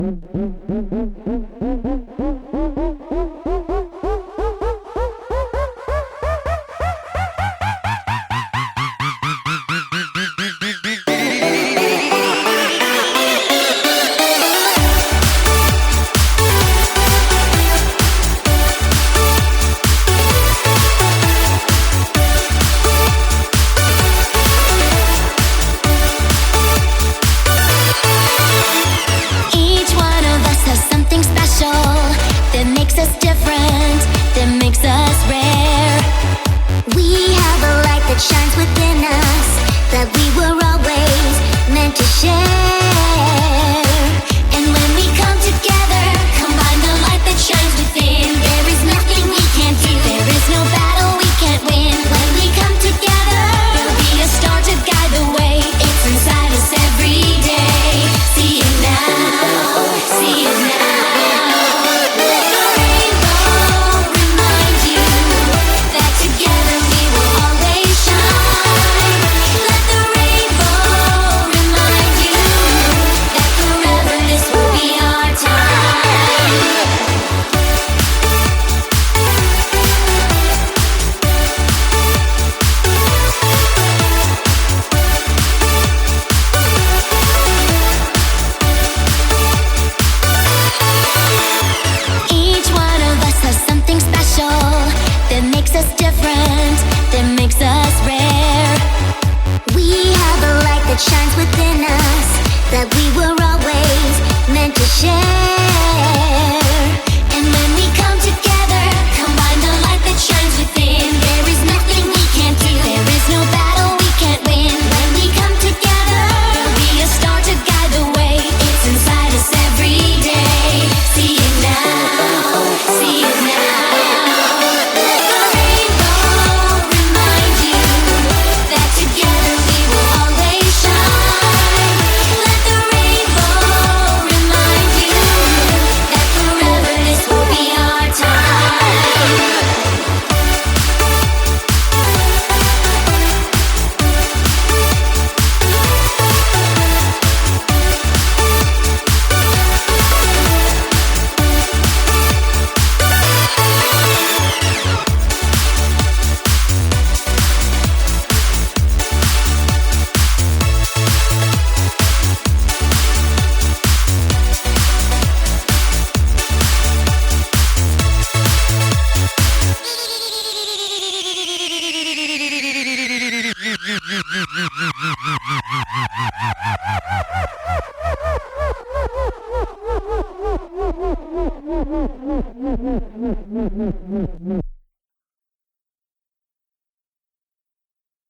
Shines within us that we were always meant to share. And when we come together, combine the light that shines within. There is nothing we can't do. There is no battle we can't win. When we come together, there'll be a star to guide the way. It's inside us every day. See it now, see it now. Shines within us that we were always meant to share. And when we come together, combine the light that shines within. There is nothing we can't do. There is no battle we can't win. When we come together, there'll be a star to guide the way. It's inside us every day. See it now, see it now.